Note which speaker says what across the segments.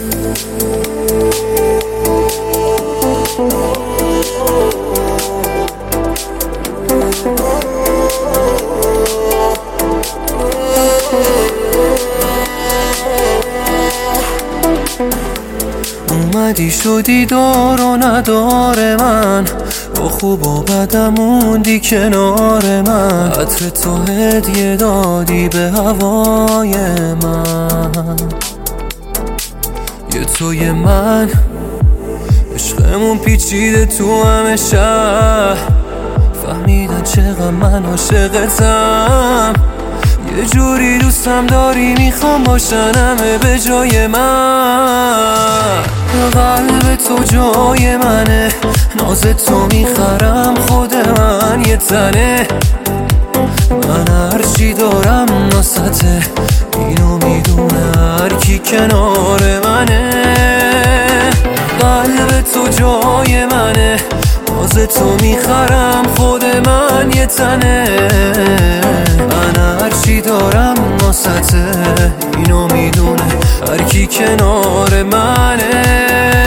Speaker 1: اومدی شدی دار و ندار من، با خوب و بدم موندی کنار من، عطر تو هدیه دادی به هوای من. یه توی من، عشقمون پیچیده تو همه شهر، فهمیدن چقدر من عاشقتم. یه جوری دوستم داری میخوام باشن همه به جای من. قلب تو جای منه، ناز تو میخرم خود من یه تنه. من هرچی دارم ناسته، اینو میدونه هر کی کنار منه. قلب تو جای منه، ناز تو میخرم خود من یه تنه. من هرچی دارم ناسته، اینو میدونه هر کی کنار منه.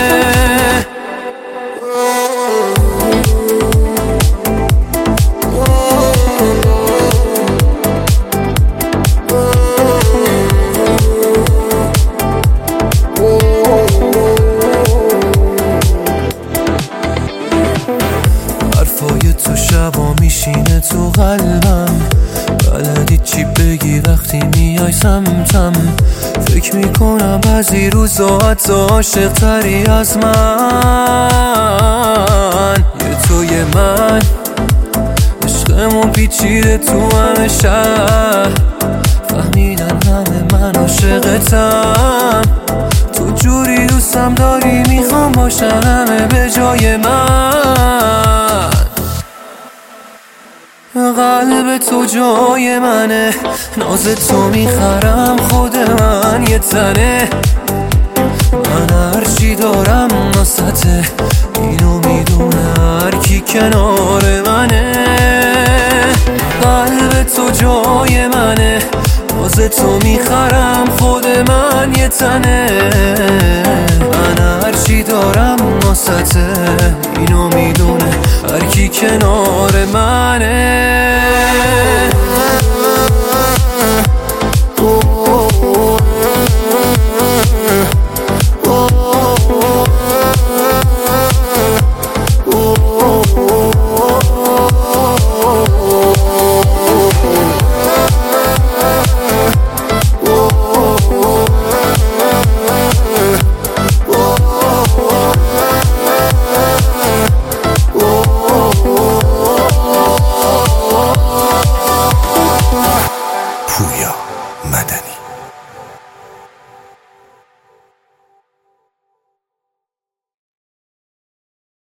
Speaker 1: حرفای تو شبا میشینه تو قلبم، بلدی چی بگی وقتی میای سمتم. فکر میکنم بعضی روزا حتی عاشق تری از من. یه توی من، عشقمون پیچیده تو همه شهر، فهمیدن همه من عاشقتم. تو جوری دوستم داری میخوام باشن همه به جای من. قلب تو جای منه، ناز تو میخرم خود من یه تنه. من هرچی دارم ناسته، اینو میدونه هر کی کنار منه. قلب تو جای منه، ناز تو میخرم خود من یه تنه. من هرچی دارم ناسته، اینو میدونه هر کی کنار منه.